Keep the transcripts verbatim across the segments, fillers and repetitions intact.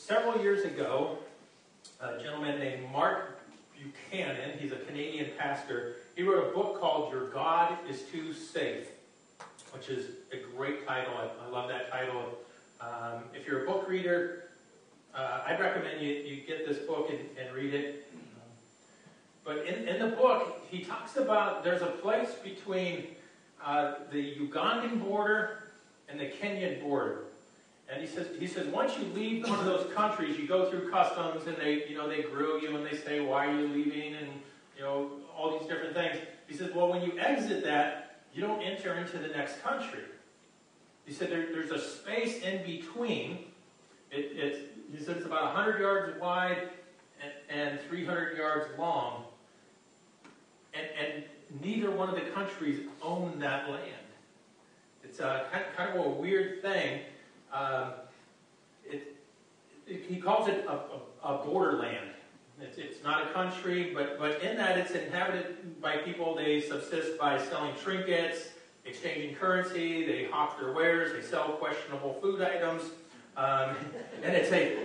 several years ago, a gentleman named Mark Buchanan, he's a Canadian pastor, he wrote a book called Your God is Too Safe, which is a great title. I, I love that title. Um, if you're a book reader, uh, I'd recommend you, you get this book and, and read it. But in, in the book, he talks about there's a place between uh, the Ugandan border and the Kenyan border. And he says, he says, once you leave one of those countries, you go through customs, and they, you know, they grill you, and they say, why are you leaving, and, you know, all these different things. He says, well, when you exit that, you don't enter into the next country. He said, there, there's a space in between. It, it's, he said it's about one hundred yards wide and, and three hundred yards long. And, and neither one of the countries own that land. It's a, kind, kind of a weird thing. Um, it, it, he calls it a, a, a borderland. It's, it's not a country, but, but in that it's inhabited by people. They subsist by selling trinkets, exchanging currency, they hawk their wares, they sell questionable food items, um, and it's a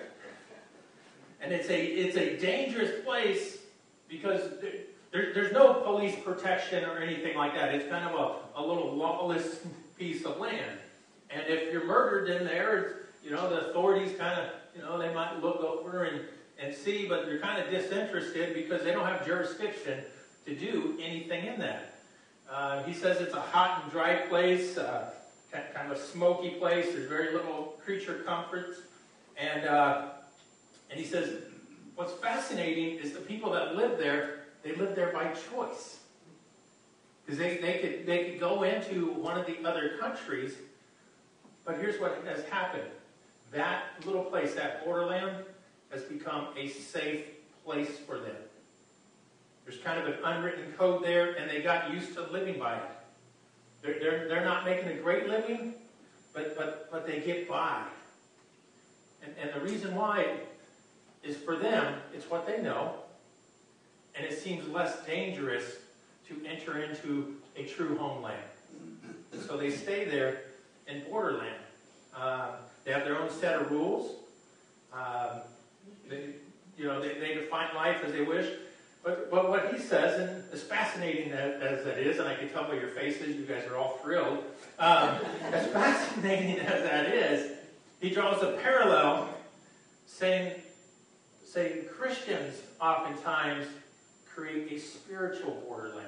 and it's a it's a dangerous place because there, there, there's no police protection or anything like that. It's kind of a, a little lawless piece of land. And if you're murdered in there, you know, the authorities kind of, you know, they might look over and, and see, but they're kind of disinterested because they don't have jurisdiction to do anything in that. Uh, he says it's a hot and dry place, uh, kind of a smoky place. There's very little creature comforts. And, uh, and he says what's fascinating is the people that live there, they live there by choice. Because they, they, could, they could go into one of the other countries. But here's what has happened. That little place, that borderland, has become a safe place for them. There's kind of an unwritten code there, and they got used to living by it. They're, they're, they're not making a great living, but, but, but they get by. And, and the reason why is for them, it's what they know, and it seems less dangerous to enter into a true homeland. So they stay there in borderland. Um, they have their own set of rules. Um, they, you know, they, they define life as they wish. But, but what he says, and as fascinating as, as that is, and I can tell by your faces, you guys are all thrilled. Um, as fascinating as that is, he draws a parallel, saying, saying Christians oftentimes create a spiritual borderland.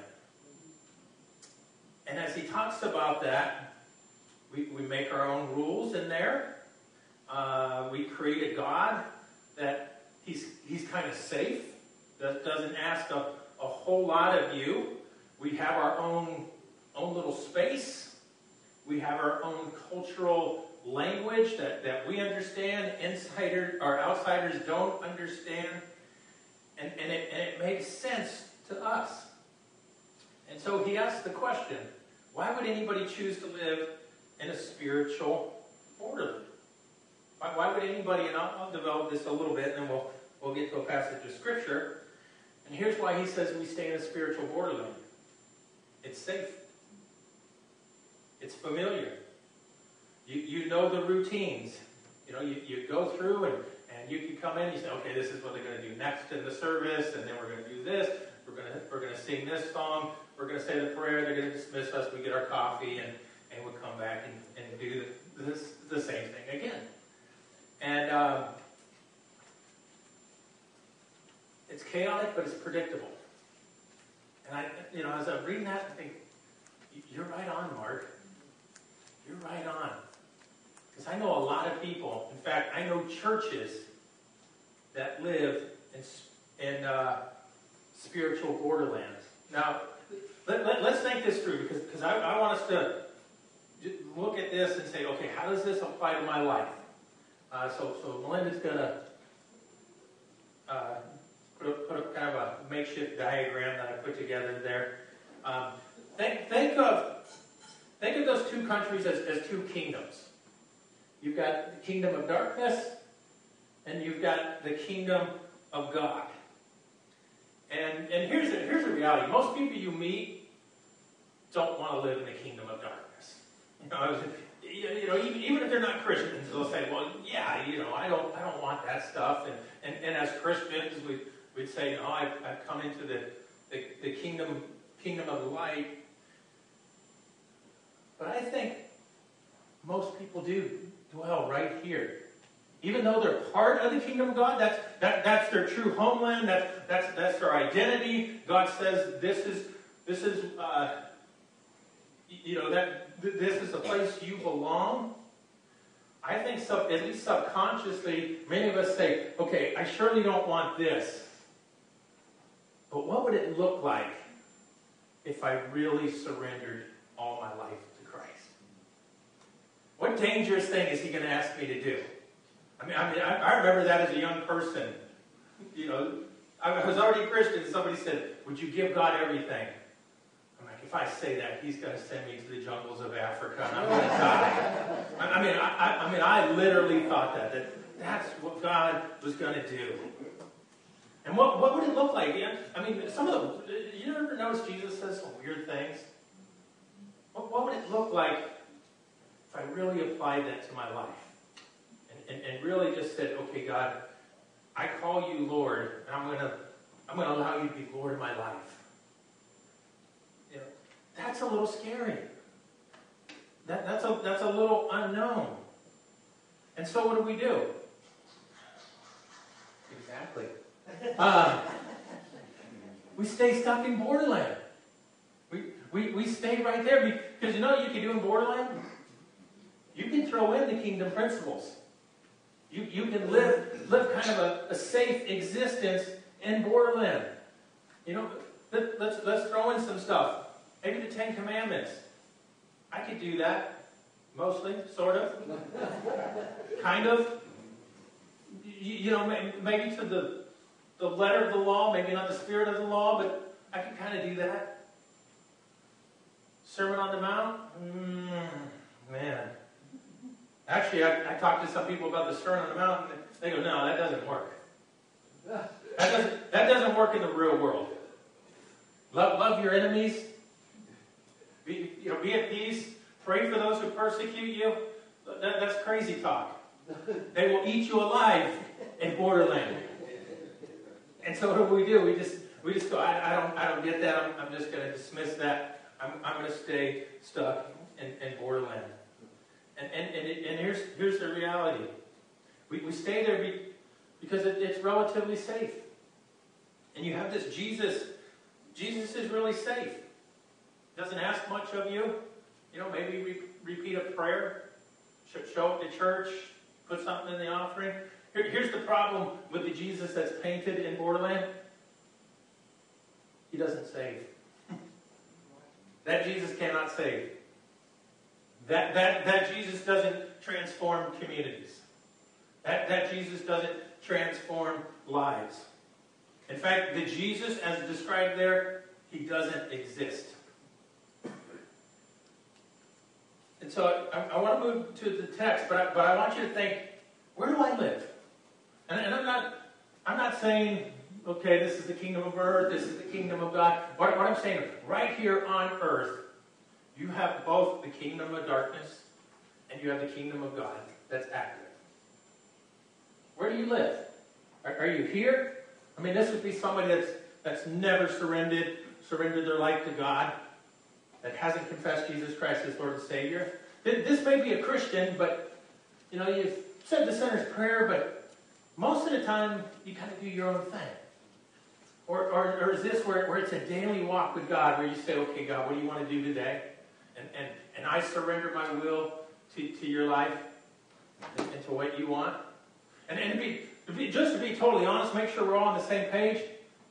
And as he talks about that, We, we make our own rules in there. Uh, we create a God that he's he's kind of safe, that doesn't ask a, a whole lot of you. We have our own own little space. We have our own cultural language that, that we understand. Insiders or outsiders don't understand. And, and, it, and it makes sense to us. And so he asks the question, why would anybody choose to live in a spiritual borderland? Why, why would anybody, and I'll, I'll develop this a little bit, and then we'll, we'll get to a passage of Scripture. And here's why he says we stay in a spiritual borderland. It's safe. It's familiar. You, you know the routines. You know, you, you go through, and, and you can come in, you say, okay, this is what they're going to do next in the service, and then we're going to do this. We're going to, we're going to sing this song. We're going to say the prayer. They're going to dismiss us. We get our coffee, and and would come back and, and do this, the same thing again. And um, it's chaotic, but it's predictable. And I, you know, as I'm reading that, I think, you're right on, Mark. You're right on. Because I know a lot of people, in fact, I know churches that live in, in uh, spiritual borderlands. Now, let, let, let's think this through, because, because I, I want us to look at this and say, okay, how does this apply to my life? Uh, so, so Melinda's going to uh, put, a, put a kind of a makeshift diagram that I put together there. Um, think, think of think of those two countries as, as two kingdoms. You've got the kingdom of darkness, and you've got the kingdom of God. And and here's a, here's the reality: most people you meet don't want to live in the kingdom of darkness. You know, you know, even, even if they're not Christians, they'll say, well, yeah, you know, I don't I don't want that stuff. And, and, and as Christians, we, we'd say, no, I've, I've come into the, the, the kingdom, kingdom of light. But I think most people do dwell right here. Even though they're part of the kingdom of God, that's that, that's their true homeland, that's that's that's their identity. God says this is this is uh, you know that th- this is the place you belong. I think sub, at least subconsciously, many of us say, okay, I surely don't want this. But what would it look like if I really surrendered all my life to Christ? What dangerous thing is he going to ask me to do? I mean, I mean, I, I remember that as a young person. You know, I was already a Christian, and somebody said, would you give God everything? I'm like, if I say that, he's going to send me to the jungles of Africa, and I'm going to die. I, I mean, I, I, I mean, I literally thought that, that that's what God was going to do. And what, what would it look like? Yeah, I mean, some of the, you ever notice Jesus says some weird things? What, what would it look like if I really applied that to my life? And, and really just said, okay, God, I call you Lord, and I'm going to I'm going to allow you to be Lord of my life. You know, that's a little scary. That, that's a that's a little unknown. And so what do we do? Exactly. Uh, we stay stuck in Borderland. We, we we stay right there because you know what you can do in Borderland? You can throw in the kingdom principles. You, you can live live kind of a, a safe existence in Borderland. You know, let, let's let's throw in some stuff. Maybe the Ten Commandments. I could do that, mostly, sort of, kind of. You, you know, maybe to the the letter of the law, maybe not the spirit of the law, but I could kind of do that. Sermon on the Mount, mm, man. Actually, I, I talked to some people about the Sermon on the Mount, and they go, no, that doesn't work. That doesn't, that doesn't work in the real world. Love, love your enemies. Be, you know, be at peace. Pray for those who persecute you. That, that's crazy talk. They will eat you alive in Borderland. And so what do we do? We just we just go, I, I don't I don't get that. I'm, I'm just going to dismiss that. I'm, I'm going to stay stuck in, in Borderland. And and and, it, and here's here's the reality. We we stay there be, because it, it's relatively safe. And you have this Jesus. Jesus is really safe. Doesn't ask much of you. You know, maybe re- repeat a prayer, show up to church, put something in the offering. Here, here's the problem with the Jesus that's painted in Borderland. He doesn't save. That Jesus cannot save. That, that, that Jesus doesn't transform communities. That, that Jesus doesn't transform lives. In fact, the Jesus as described there, he doesn't exist. And so I, I want to move to the text, but I, but I want you to think, where do I live? And, and I'm not I'm not saying, okay, this is the kingdom of earth, this is the kingdom of God. What, what I'm saying, right here on earth, you have both the kingdom of darkness and you have the kingdom of God that's active. Where do you live? Are, are you here? I mean, this would be somebody that's that's never surrendered surrendered their life to God, that hasn't confessed Jesus Christ as Lord and Savior. This may be a Christian, but you know, you've said the sinner's prayer, but most of the time you kind of do your own thing. Or, or, or is this where, where it's a daily walk with God, where you say, okay, God, what do you want to do today? And and, and I surrender my will to, to your life and, and to what you want. And, and to be, to be, just to be totally honest, make sure we're all on the same page.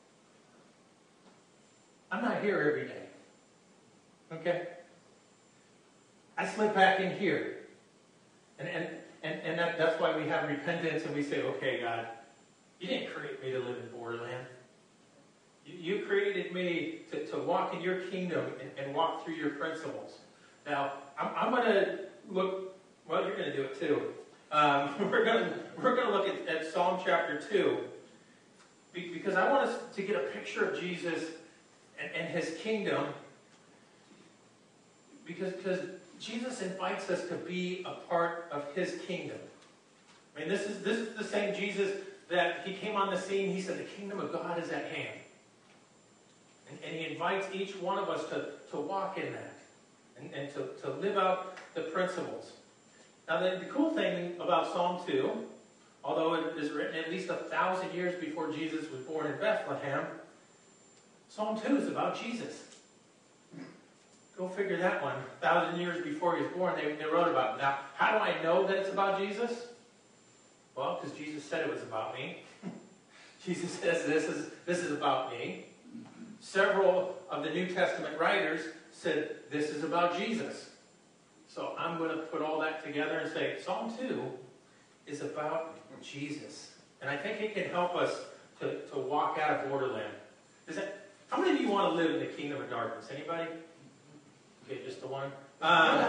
I'm not here every day. Okay? I slip back in here. And and, and, and that, that's why we have repentance and we say, okay, God, you didn't create me to live in Borderland. You, you created me to, to walk in your kingdom and, and walk through your principles. Now, I'm, I'm going to look, well, you're going to do it too. Um, we're going to we're going to look at, at Psalm chapter two because I want us to get a picture of Jesus and, and his kingdom. Because, because Jesus invites us to be a part of his kingdom. I mean, this is, this is the same Jesus that he came on the scene. He said, the kingdom of God is at hand. And, and he invites each one of us to, to walk in that and, and to, to live out the principles. Now, the, the cool thing about Psalm two, although it is written at least a thousand years before Jesus was born in Bethlehem, Psalm two is about Jesus. Go figure that one. A thousand years before he was born, they, they wrote about it. Now, how do I know that it's about Jesus? Well, because Jesus said it was about me. Jesus says this is, this is about me. Several of the New Testament writers said this is about Jesus. So I'm going to put all that together and say Psalm two is about Jesus. And I think it can help us to, to walk out of borderland. Is that, how many of you want to live in the kingdom of darkness? Anybody? Okay, just the one. Um,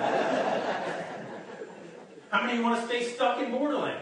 how many of you want to stay stuck in borderland?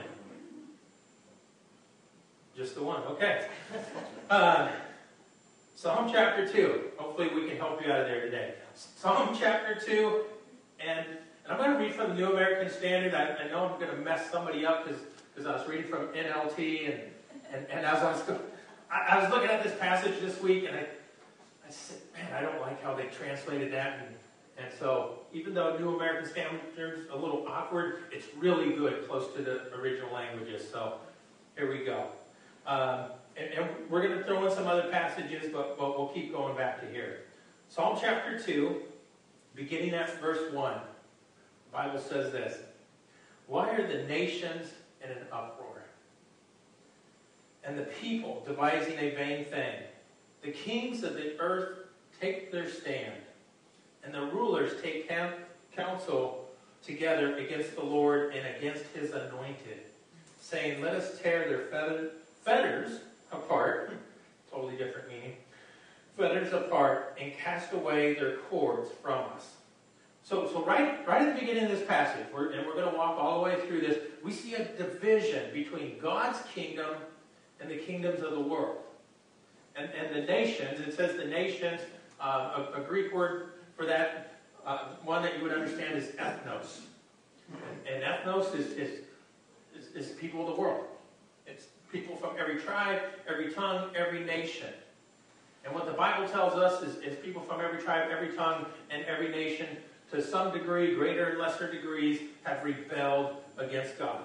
Just the one. Okay. Uh, Psalm chapter two. Hopefully we can help you out of there today. Psalm chapter two. And, and I'm going to read from the New American Standard. I, I know I'm going to mess somebody up because I was reading from N L T. And, and, and as I was, I, I was looking at this passage this week, and I, I said, man, I don't like how they translated that. And, and so even though New American Standard is a little awkward, it's really good, close to the original languages. So here we go. Um, and, and we're going to throw in some other passages, but, but we'll keep going back to here. Psalm chapter two, beginning at verse one. The Bible says this. Why are the nations in an uproar? And the people devising a vain thing? The kings of the earth take their stand, and the rulers take counsel together against the Lord and against his anointed, saying, let us tear their feather, fetters apart, totally different meaning, fetters apart, and cast away their cords from us. So, so right, right at the beginning of this passage, we're, and we're going to walk all the way through this, we see a division between God's kingdom and the kingdoms of the world. And, and the nations, it says the nations, uh, a, a Greek word for that, uh, one that you would understand is ethnos. And, and ethnos is, is, is, is people of the world. It's people from every tribe, every tongue, every nation. And what the Bible tells us is, is people from every tribe, every tongue, and every nation, to some degree, greater and lesser degrees, have rebelled against God.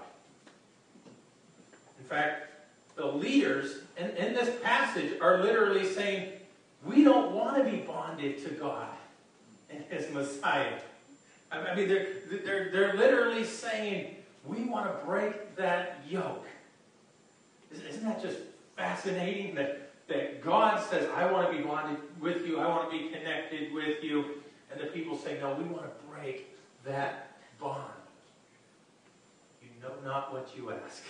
In fact, the leaders in, in this passage are literally saying, we don't want to be bonded to God and his Messiah. I mean, they're, they're, they're literally saying, we want to break that yoke. Isn't that just fascinating that, that God says, I want to be bonded with you, I want to be connected with you, and the people say, no, we want to break that bond. You know not what you ask.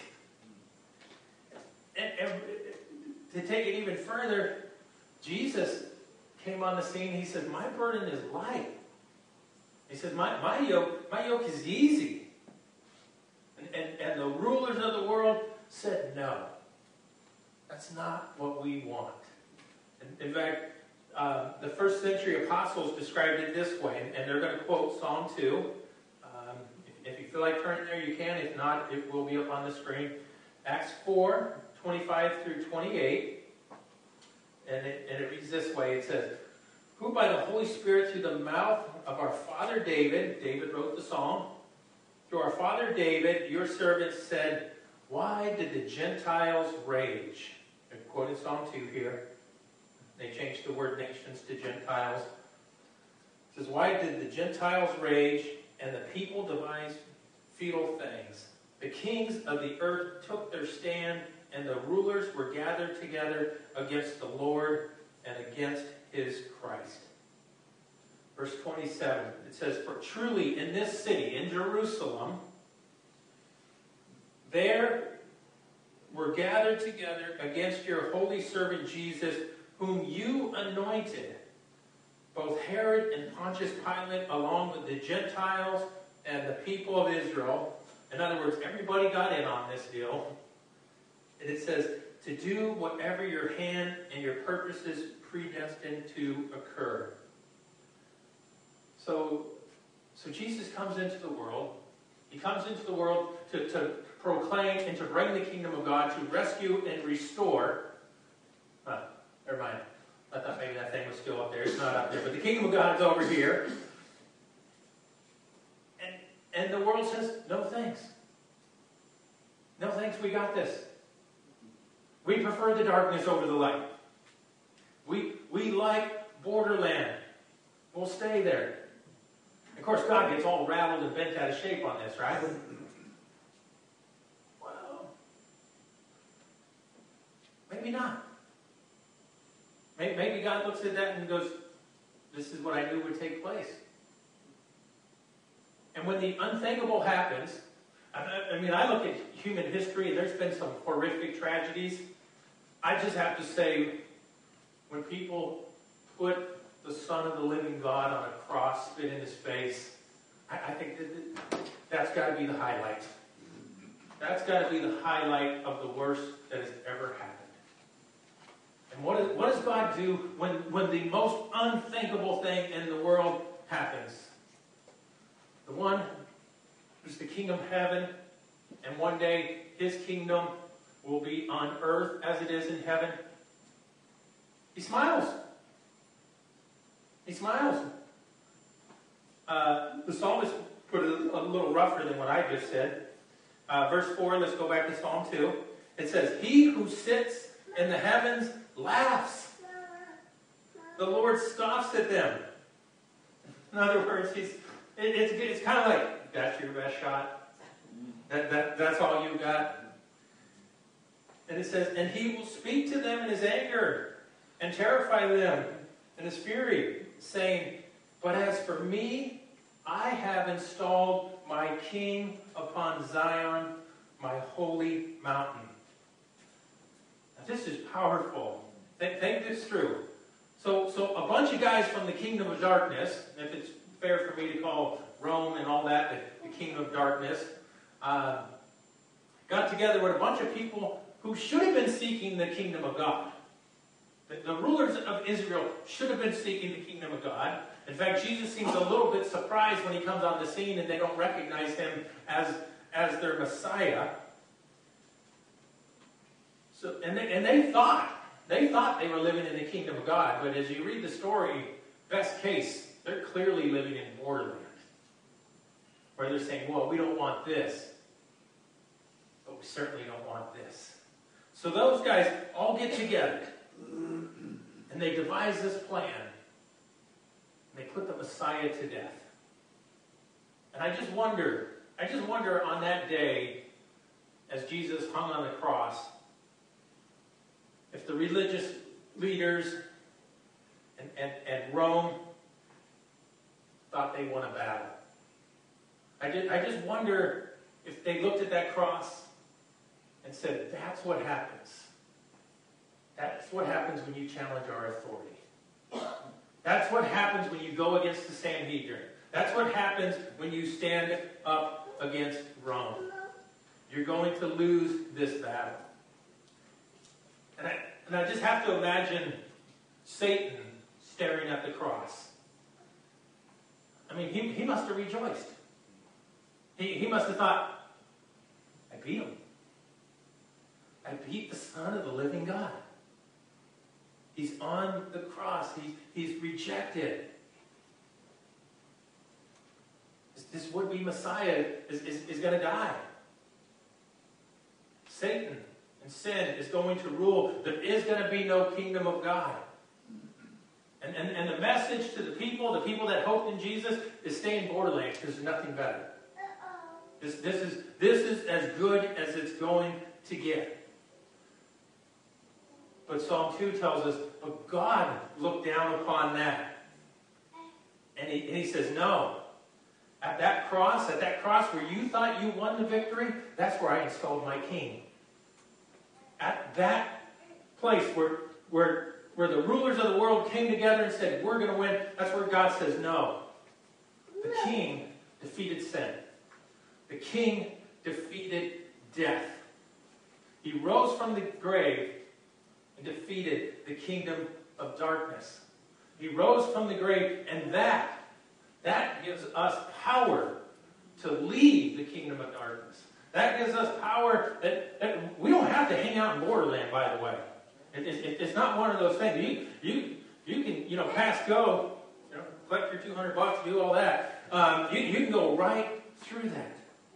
And, and to take it even further, Jesus came on the scene. He said, my burden is light. He said, my, my yoke my yoke is easy. And, and, and the rulers of the world said, no. That's not what we want. In, in fact, uh, the first century apostles described it this way, and, and they're going to quote Psalm two. Um, if, if you feel like turning there, you can. If not, it will be up on the screen. Acts four, twenty-five through twenty-eight. And it, and it reads this way. It says, who by the Holy Spirit through the mouth of our father David, David wrote the psalm, through our father David, your servant said, why did the Gentiles rage? I'm quoting Psalm two here. They changed the word nations to Gentiles. It says, why did the Gentiles rage and the people devise futile things? The kings of the earth took their stand, and the rulers were gathered together against the Lord and against his Christ. Verse twenty-seven, it says, for truly in this city, in Jerusalem, there were gathered together against your holy servant Jesus, whom you anointed, both Herod and Pontius Pilate, along with the Gentiles and the people of Israel. In other words, everybody got in on this deal. And it says, to do whatever your hand and your purposes predestined to occur. So, So Jesus comes into the world. He comes into the world to, to proclaim and to bring the kingdom of God, to rescue and restore. Huh, never mind. I thought maybe that thing was still up there. It's not up there. But the kingdom of God is over here. And, and the world says, no thanks. No thanks, we got this. We prefer the darkness over the light. We, we like borderland. We'll stay there. Of course, God gets all rattled and bent out of shape on this, right? Well, maybe not. Maybe God looks at that and goes, this is what I knew would take place. And when the unthinkable happens, I mean, I look at human history and there's been some horrific tragedies. I just have to say, when people put the Son of the living God on a cross, spit in his face, I, I think that that's got to be the highlight. That's got to be the highlight of the worst that has ever happened. And what, is, what does God do when, when the most unthinkable thing in the world happens? The one who's the King of heaven, and one day his kingdom will be on earth as it is in heaven. He smiles. He smiles. Uh, the psalmist put it a little rougher than what I just said. Uh, verse four, let's go back to Psalm two. It says, he who sits in the heavens laughs. The Lord scoffs at them. In other words, he's, it, it's, it's kind of like, that's your best shot. That, that, that's all you got. And it says, and he will speak to them in his anger and terrify them in his fury, saying, but as for me, I have installed my king upon Zion, my holy mountain. Now, this is powerful. Think, think this through. So, so a bunch of guys from the kingdom of darkness, if it's fair for me to call Rome and all that the, the kingdom of darkness, uh, got together with a bunch of people who should have been seeking the kingdom of God. The, the rulers of Israel should have been seeking the kingdom of God. In fact, Jesus seems a little bit surprised when he comes on the scene and they don't recognize him as, as their Messiah. So, and they, and they thought, they thought they were living in the kingdom of God, but as you read the story, best case, they're clearly living in borderland. Where they're saying, well, we don't want this, but we certainly don't want this. So those guys all get together, and they devise this plan. And they put the Messiah to death. And I just wonder, I just wonder on that day, as Jesus hung on the cross, if the religious leaders and, and, and Rome thought they won a battle. I just, I just wonder if they looked at that cross and said, that's what happens. That's what happens when you challenge our authority. That's what happens when you go against the Sanhedrin. That's what happens when you stand up against Rome. You're going to lose this battle. And I, and I just have to imagine Satan staring at the cross. I mean, he, he must have rejoiced. He, he must have thought, I beat him. I beat the Son of the living God. He's on the cross. He's, he's rejected. This, this would-be Messiah is, is, is going to die. Satan and sin is going to rule. There is going to be no kingdom of God. And, and, and the message to the people, the people that hoped in Jesus, is stay in borderlands because there's nothing better. This, this, is, this is as good as it's going to get. But Psalm two tells us, but God looked down upon that. And he, and he says, no. At that cross, at that cross where you thought you won the victory, that's where I installed my king. At that place where, where, where the rulers of the world came together and said, we're going to win, that's where God says, no. The king defeated sin. The king defeated death. He rose from the grave and defeated the kingdom of darkness. He rose from the grave, and that, That gives us power to leave the kingdom of darkness. That gives us power that, that we don't have to hang out in Borderland, by the way. It, it, it's not one of those things. You, you, you can, you know, pass go, you know, collect your two hundred bucks, do all that. Um, you, you can go right through that.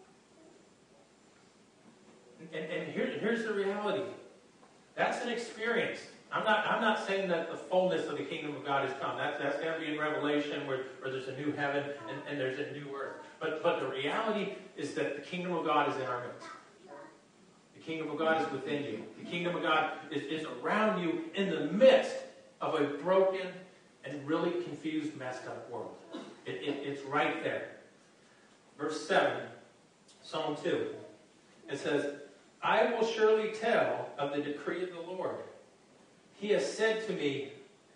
And, and here, here's the reality. That's an experience. I'm not, I'm not saying that the fullness of the kingdom of God has come. That's, that's going to be in Revelation where, where there's a new heaven and, and there's a new earth. But, but the reality is that the kingdom of God is in our midst. The kingdom of God is within you. The kingdom of God is, is around you in the midst of a broken and really confused, messed up world. It, it, it's right there. Verse seven, Psalm two. It says, I will surely tell of the decree of the Lord. He has said to me,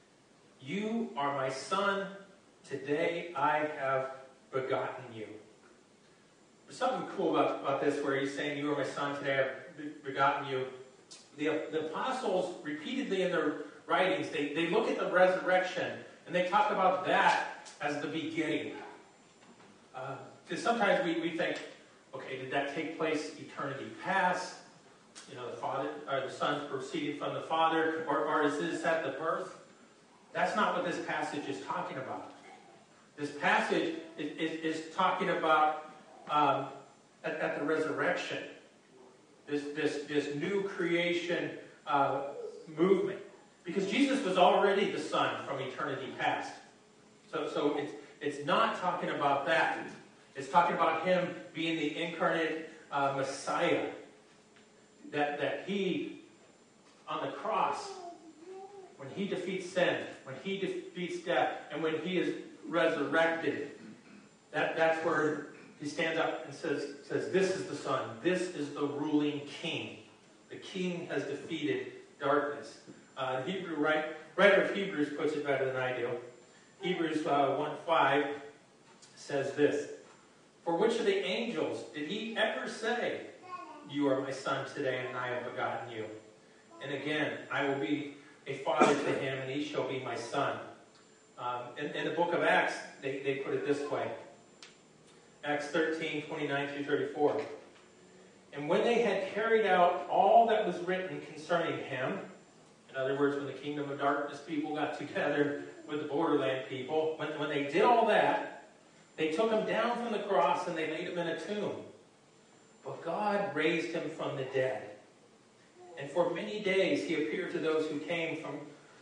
you are my son. Today I have begotten you. There's something cool about, about this where he's saying, you are my son. Today I have begotten you. The, the apostles, repeatedly in their writings, they, they look at the resurrection and they talk about that as the beginning. Because uh, sometimes we, we think, okay, did that take place eternity past? You know, the Father, or the Son proceeded from the Father, or, or is this at the birth? That's not what this passage is talking about. This passage is, is, is talking about um, at, at the resurrection. This, this, this new creation uh, movement. Because Jesus was already the Son from eternity past. So, so it's, it's not talking about that. It's talking about Him being the incarnate uh, Messiah. That, that He, on the cross, when He defeats sin, when He defeats death, and when He is resurrected, that, that's where He stands up and says, says, this is the Son. This is the ruling King. The King has defeated darkness. Uh, the Hebrew right, writer of Hebrews puts it better than I do. Hebrews uh, one five says this, for which of the angels did He ever say, you are my son today, and I have begotten you? And again, I will be a father to him, and he shall be my son. Um, in, in the book of Acts, they, they put it this way. Acts thirteen, twenty-nine through thirty-four. And when they had carried out all that was written concerning him, in other words, when the kingdom of darkness people got together with the borderland people, when, when they did all that, they took him down from the cross and they laid him in a tomb. But God raised him from the dead. And for many days he appeared to those who came from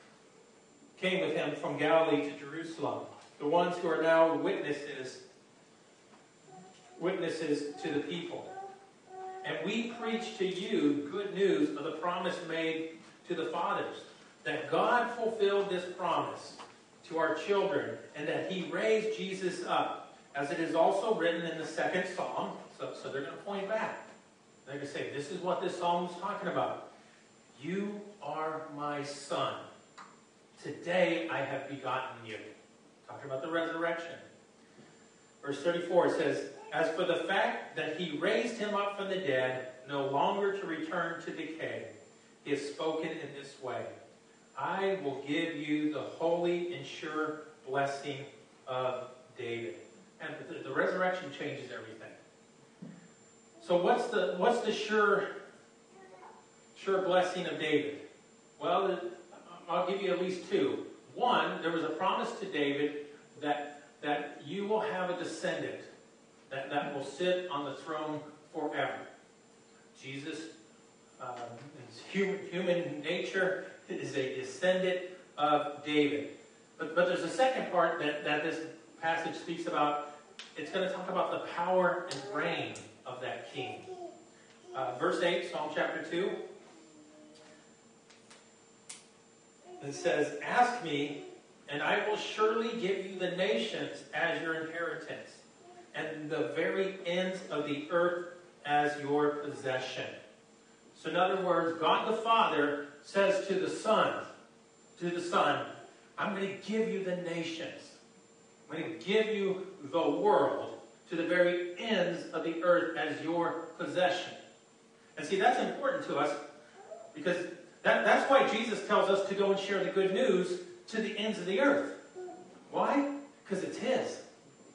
came with him from Galilee to Jerusalem, the ones who are now witnesses, witnesses to the people. And we preach to you good news of the promise made to the fathers, that God fulfilled this promise to our children, and that He raised Jesus up, as it is also written in the second psalm. So, so they're going to point back. They're going to say, this is what this psalm is talking about. You are my son. Today I have begotten you. Talking about the resurrection. Verse thirty-four says, as for the fact that He raised him up from the dead, no longer to return to decay, He has spoken in this way. I will give you the holy and sure blessing of David. And the, the resurrection changes everything. So what's the what's the sure sure blessing of David? Well, I'll give you at least two. One, there was a promise to David that that you will have a descendant that, that will sit on the throne forever. Jesus, um, his human, human nature, is a descendant of David. But, but there's a second part that, that this passage speaks about. It's going to talk about the power and reign of that king. Uh, verse eight, Psalm chapter two. It says, ask me, and I will surely give you the nations as your inheritance, and the very ends of the earth as your possession. So in other words, God the Father says to the Son, to the Son, I'm going to give you the nations. I'm going to give you the world to the very ends of the earth as your possession. And see, that's important to us because that, that's why Jesus tells us to go and share the good news to the ends of the earth. Why? Because it's His.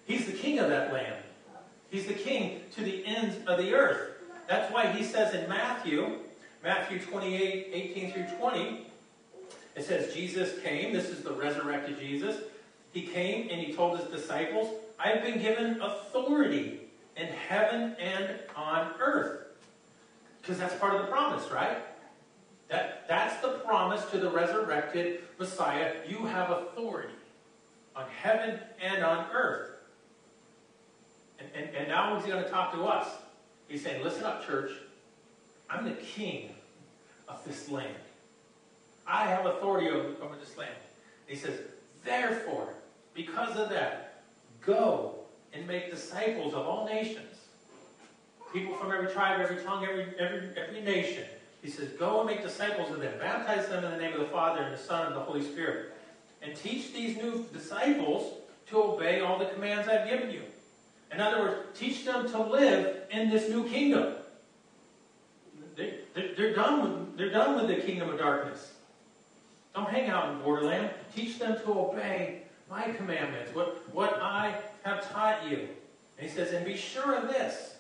He's the king of that land. He's the king to the ends of the earth. That's why he says in Matthew, Matthew twenty-eight, eighteen through twenty, it says Jesus came. This is the resurrected Jesus. He came and he told his disciples, I have been given authority in heaven and on earth. Because that's part of the promise, right? That, that's the promise to the resurrected Messiah. You have authority on heaven and on earth. And, and, and now he's going to talk to us. He's saying, listen up, church. I'm the king of this land. I have authority over, over this land. And he says, therefore, because of that, go and make disciples of all nations. People from every tribe, every tongue, every, every, every nation. He says, go and make disciples of them. Baptize them in the name of the Father and the Son and the Holy Spirit. And teach these new disciples to obey all the commands I've given you. In other words, teach them to live in this new kingdom. They, they're, they're, done with, they're done with the kingdom of darkness. Don't hang out in Borderland. Teach them to obey my commandments, what, what I have taught you. And he says, and be sure of this.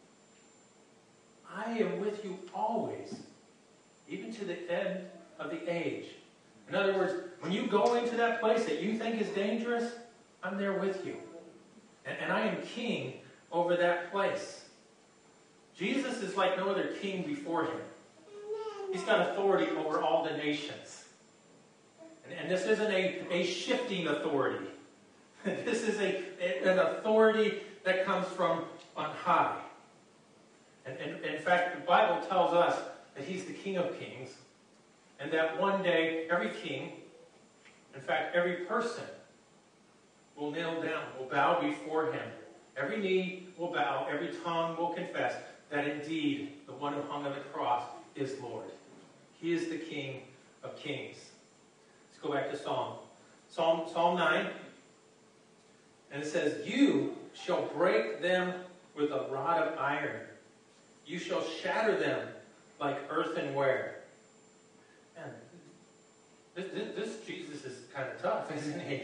I am with you always, even to the end of the age. In other words, when you go into that place that you think is dangerous, I'm there with you. And, and I am king over that place. Jesus is like no other king before him. He's got authority over all the nations. And, and this isn't a, a shifting authority. This is a, a, an authority that comes from on high. And, and in fact, the Bible tells us that he's the King of Kings, and that one day every king, in fact, every person, will kneel down, will bow before him. Every knee will bow, every tongue will confess that indeed the one who hung on the cross is Lord. He is the King of Kings. Let's go back to Psalm. Psalm, Psalm nine. And it says, you shall break them with a rod of iron. You shall shatter them like earthenware. Man, this, this, this Jesus is kind of tough, isn't he?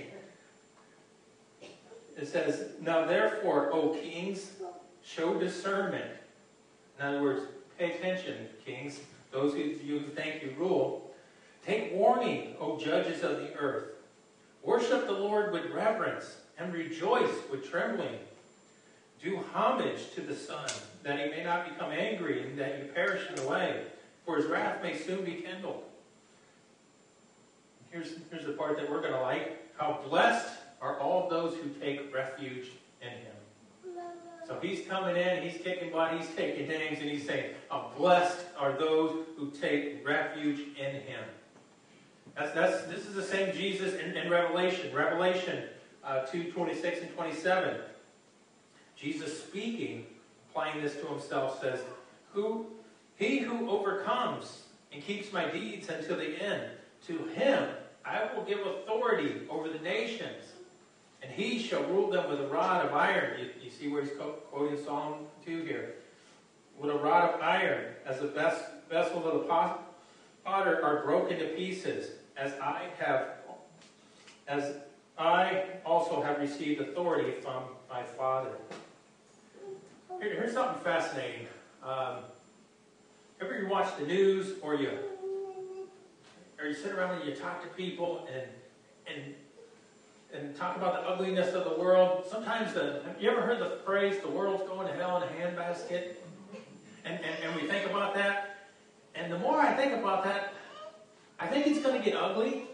It says, now therefore, O kings, show discernment. In other words, pay attention, kings, those who you think you rule. Take warning, O judges of the earth. Worship the Lord with reverence and rejoice with trembling. Do homage to the Son, that he may not become angry and that you perish in the way, for his wrath may soon be kindled. Here's, here's the part that we're going to like. How blessed are all those who take refuge in him. So he's coming in, he's kicking butt, he's taking names, and he's saying, how blessed are those who take refuge in him. That's, that's, this is the same Jesus in, in Revelation. Revelation uh, two, twenty-six and twenty-seven. Jesus speaking, applying this to himself, says, "Who he who overcomes and keeps my deeds until the end, to him I will give authority over the nations, and he shall rule them with a rod of iron." You, you see where he's quoting Psalm two here. With a rod of iron, as the best vessels of the potter are broken to pieces, as I have, as I also have received authority from my Father. Here, here's something fascinating. Um, ever you watch the news, or you, or you sit around and you talk to people and and and talk about the ugliness of the world? Sometimes, the, have you ever heard the phrase, "the world's going to hell in a handbasket"? And, and and we think about that, and the more I think about that, I think it's going to get ugly.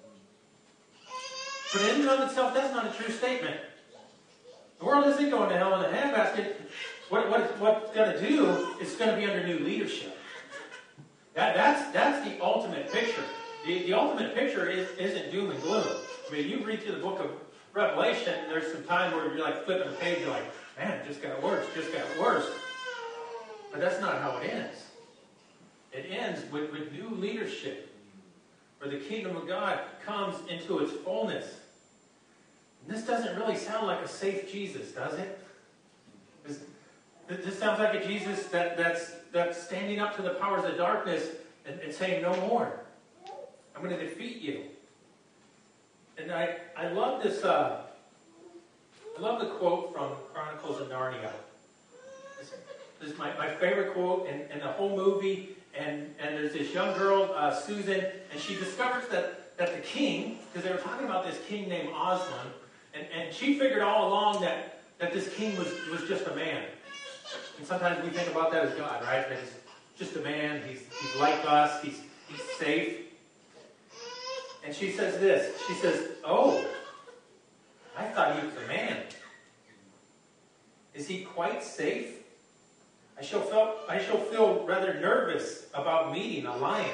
But in and of itself, that's not a true statement. The world isn't going to hell in a handbasket. What, what, it's, what it's going to do is it's going to be under new leadership. That, that's, that's the ultimate picture. The, the ultimate picture is, isn't doom and gloom. I mean, you read through the book of Revelation, there's some time where you're like flipping the page, you're like, man, it just got worse, just got worse. But that's not how it ends. It ends with, with new leadership, where the kingdom of God comes into its fullness. And this doesn't really sound like a safe Jesus, does it? This, this sounds like a Jesus that, that's, that's standing up to the powers of darkness and, and saying, no more. I'm going to defeat you. And I, I love this, uh, I love the quote from Chronicles of Narnia. This, this is my, my favorite quote in, in the whole movie. And, and there's this young girl, uh, Susan, and she discovers that, that the king, because they were talking about this king named Aslan, and, and she figured all along that, that this king was, was just a man. And sometimes we think about that as God, right? That he's just a man, he's, he's like us, he's, he's safe. And she says this, she says, oh, I thought he was a man. Is he quite safe? I shall feel, I shall feel rather nervous about meeting a lion.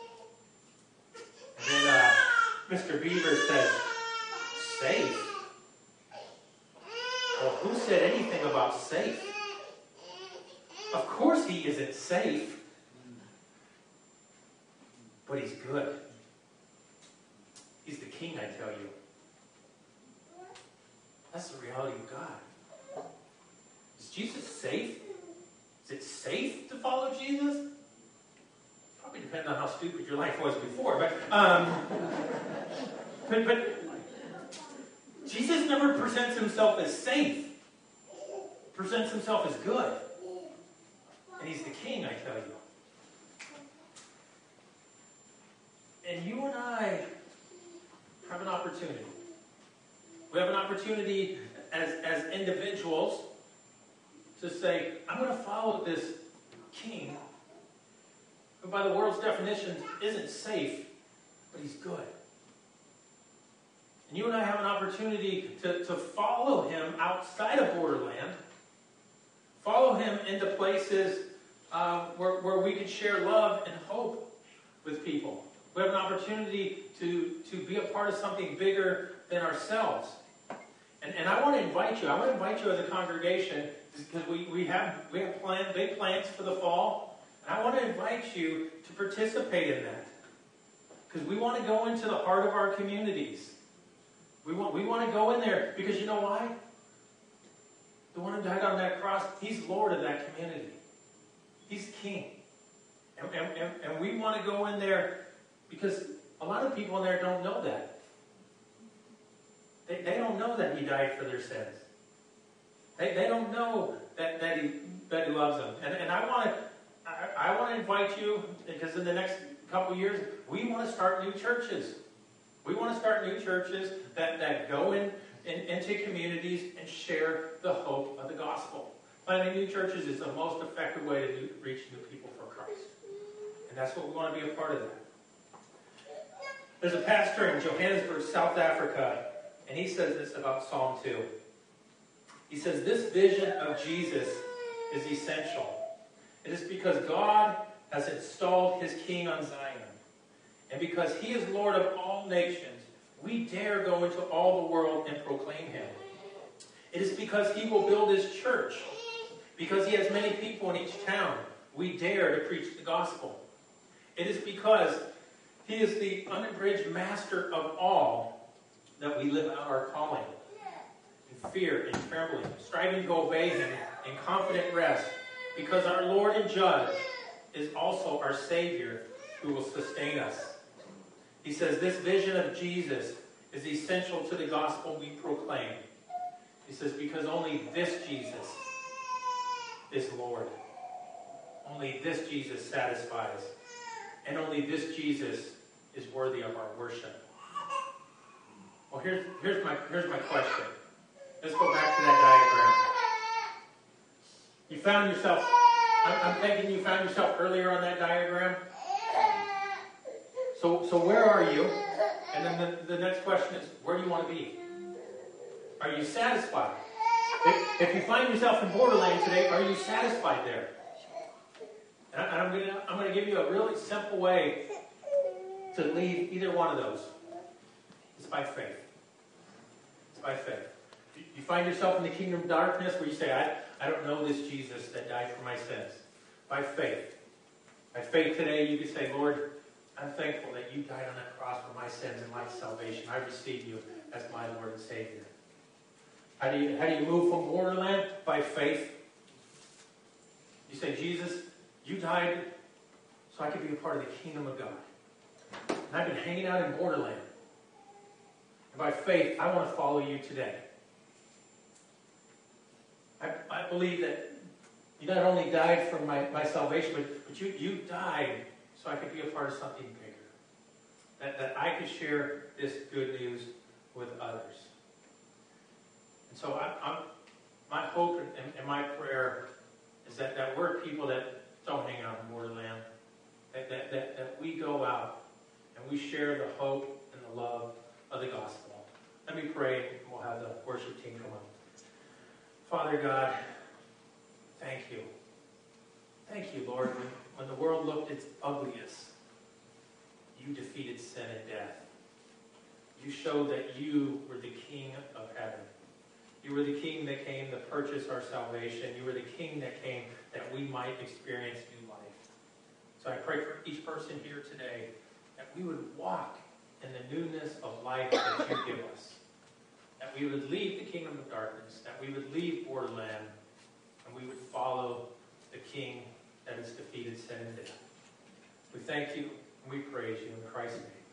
And then uh, Mister Beaver says, safe? Well, who said anything about safe? Of course he isn't safe. But he's good. He's the king, I tell you. That's the reality of God. Is Jesus safe? Is it safe to follow Jesus? Probably depends on how stupid your life was before. But, um, but, but Jesus never presents himself as safe. He presents himself as good. And he's the king, I tell you. And you and I have an opportunity. We have an opportunity as, as individuals to say, I'm going to follow this king who by the world's definition isn't safe, but he's good. And you and I have an opportunity to, to follow him outside of Borderland, follow him into places uh, where, where we can share love and hope with people. We have an opportunity to, to be a part of something bigger than ourselves. And, and I want to invite you, I want to invite you as a congregation, because we, we have we have planned big plans for the fall, and I want to invite you to participate in that. Because we want to go into the heart of our communities. We want, we want to go in there, because you know why? The one who died on that cross, he's Lord of that community. He's King. And, and, and, and we want to go in there because a lot of people in there don't know that. They, they don't know that he died for their sins. They, they don't know that, that, he, that he loves them. And, and I want to I, I want to invite you, because in the next couple of years, we want to start new churches. We want to start new churches that, that go in, in into communities and share the hope of the gospel. Planting new churches is the most effective way to do, reach new people for Christ. And that's what we want to be a part of that. There's a pastor in Johannesburg, South Africa, and he says this about Psalm two. He says, this vision of Jesus is essential. It is because God has installed his king on Zion. And because he is Lord of all nations, we dare go into all the world and proclaim him. It is because he will build his church. Because he has many people in each town, we dare to preach the gospel. It is because he is the unabridged master of all that we live out our calling. In fear and trembling, striving to obey him in confident rest, because our Lord and Judge is also our Savior who will sustain us. He says this vision of Jesus is essential to the gospel we proclaim. He says because only this Jesus is Lord. Only this Jesus satisfies. And only this Jesus is worthy of our worship. Well, here's, here's, my, here's my question. Let's go back to that diagram. You found yourself, I'm, I'm thinking you found yourself earlier on that diagram. So, so where are you? And then the, the next question is, where do you want to be? Are you satisfied? If, if you find yourself in Borderland today, are you satisfied there? And, I, and I'm going to I'm going to give you a really simple way to leave either one of those. It's by faith. It's by faith. You find yourself in the kingdom of darkness where you say, I, I don't know this Jesus that died for my sins. By faith. By faith today, you can say, Lord, I'm thankful that you died on that cross for my sins and my salvation. I receive you as my Lord and Savior. How do you, how do you move from Borderland? By faith. You say, Jesus, you died so I could be a part of the kingdom of God. And I've been hanging out in Borderland. And by faith, I want to follow you today. I believe that you not only died for my, my salvation, but, but you, you died so I could be a part of something bigger. That, that I could share this good news with others. And so I, I'm, my hope and, and my prayer is that, that we're people that don't hang out in Borderland. That, that, that, that we go out and we share the hope and the love of the gospel. Let me pray and we'll have the worship team come up. Father God, thank you. Thank you, Lord. When, when the world looked its ugliest, you defeated sin and death. You showed that you were the King of heaven. You were the King that came to purchase our salvation. You were the King that came that we might experience new life. So I pray for each person here today that we would walk in the newness of life that you give us. That we would leave the kingdom of darkness. That we would leave Borderland. And we would follow the King that has defeated sin and death. We thank you and we praise you in Christ's name.